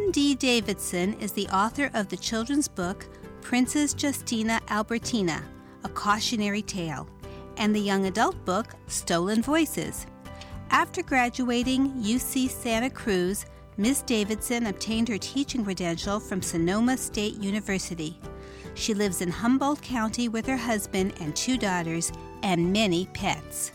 Ellen D. Davidson is the author of the children's book Princess Justina Albertina, A Cautionary Tale, and the young adult book Stolen Voices. After graduating UC Santa Cruz, Ms. Davidson obtained her teaching credential from Sonoma State University. She lives in Humboldt County with her husband and 2 daughters and many pets.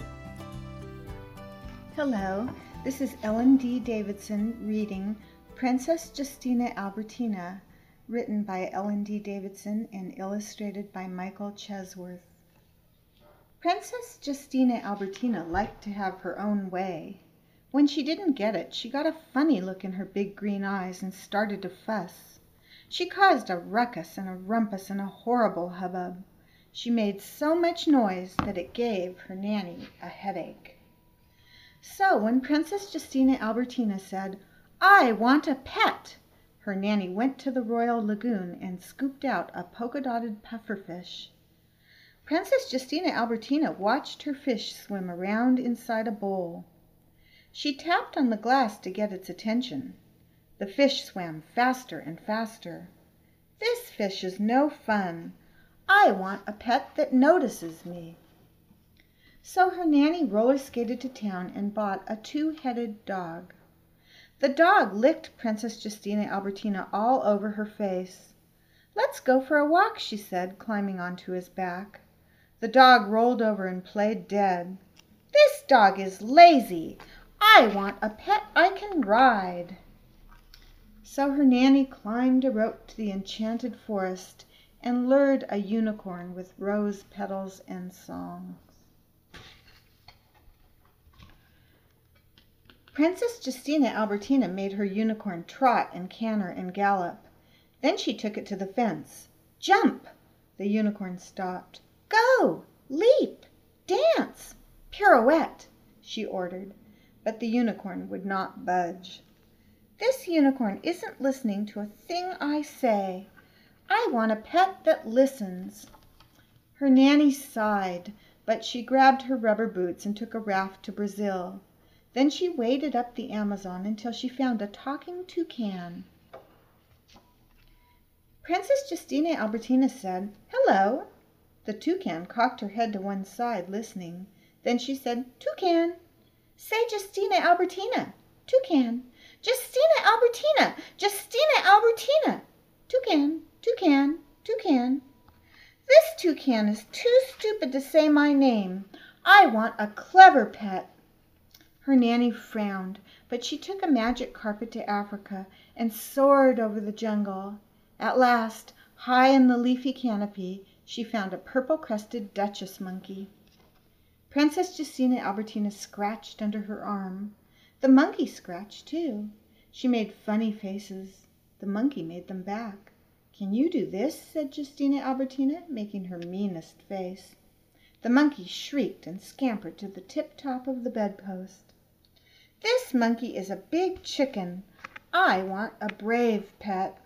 Hello, this is Ellen D. Davidson reading Princess Justina Albertina, written by Ellen D. Davidson and illustrated by Michael Chesworth. Princess Justina Albertina liked to have her own way. When she didn't get it, she got a funny look in her big green eyes and started to fuss. She caused a ruckus and a rumpus and a horrible hubbub. She made so much noise that it gave her nanny a headache. So when Princess Justina Albertina said, "I want a pet," her nanny went to the royal lagoon and scooped out a polka-dotted pufferfish. Princess Justina Albertina watched her fish swim around inside a bowl. She tapped on the glass to get its attention. The fish swam faster and faster. "This fish is no fun. I want a pet that notices me." So her nanny roller skated to town and bought a 2-headed dog. The dog licked Princess Justina Albertina all over her face. "Let's go for a walk," she said, climbing onto his back. The dog rolled over and played dead. "This dog is lazy. I want a pet I can ride." So her nanny climbed a rope to the enchanted forest and lured a unicorn with rose petals and songs. Princess Justina Albertina made her unicorn trot and canter and gallop. Then she took it to the fence. "Jump!" The unicorn stopped. "Go! Leap! Dance! Pirouette!" she ordered, but the unicorn would not budge. "This unicorn isn't listening to a thing I say. I want a pet that listens." Her nanny sighed, but she grabbed her rubber boots and took a raft to Brazil. Then she waded up the Amazon until she found a talking toucan. Princess Justina Albertina said, "Hello." The toucan cocked her head to one side, listening. Then she said, "Toucan." "Say Justina Albertina." "Toucan." "Justina Albertina! Justina Albertina!" "Toucan, toucan, toucan." "This toucan is too stupid to say my name. I want a clever pet." Her nanny frowned, but she took a magic carpet to Africa and soared over the jungle. At last, high in the leafy canopy, she found a purple-crested duchess monkey. Princess Justina Albertina scratched under her arm. The monkey scratched too. She made funny faces. The monkey made them back. "Can you do this?" said Justina Albertina, making her meanest face. The monkey shrieked and scampered to the tip-top of the bedpost. "This monkey is a big chicken. I want a brave pet."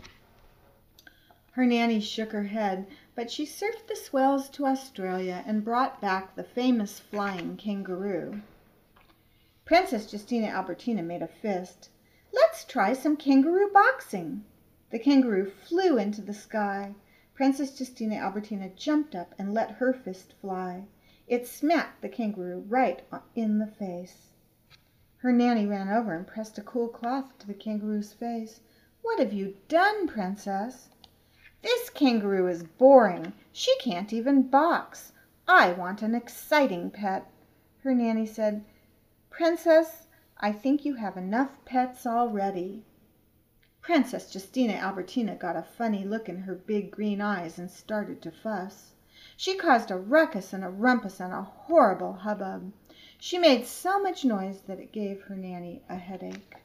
Her nanny shook her head, but she surfed the swells to Australia and brought back the famous flying kangaroo. Princess Justina Albertina made a fist. "Let's try some kangaroo boxing." The kangaroo flew into the sky. Princess Justina Albertina jumped up and let her fist fly. It smacked the kangaroo right in the face. Her nanny ran over and pressed a cool cloth to the kangaroo's face. "What have you done, Princess?" "This kangaroo is boring. She can't even box. I want an exciting pet." Her nanny said, "Princess, I think you have enough pets already." Princess Justina Albertina got a funny look in her big green eyes and started to fuss. She caused a ruckus and a rumpus and a horrible hubbub. She made so much noise that it gave her nanny a headache.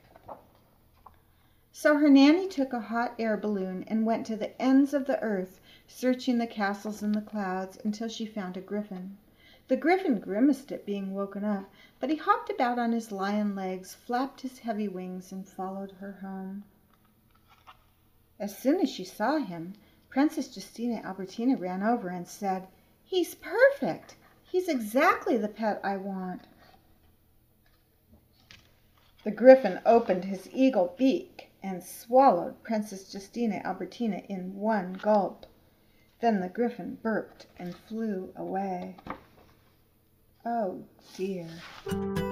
So her nanny took a hot air balloon and went to the ends of the earth, searching the castles in the clouds until she found a griffin. The griffin grimaced at being woken up, but he hopped about on his lion legs, flapped his heavy wings, and followed her home. As soon as she saw him, Princess Justina Albertina ran over and said, "He's perfect. He's exactly the pet I want." The griffin opened his eagle beak. and swallowed Princess Justina Albertina in one gulp. Then the Griffin burped and flew away. Oh dear.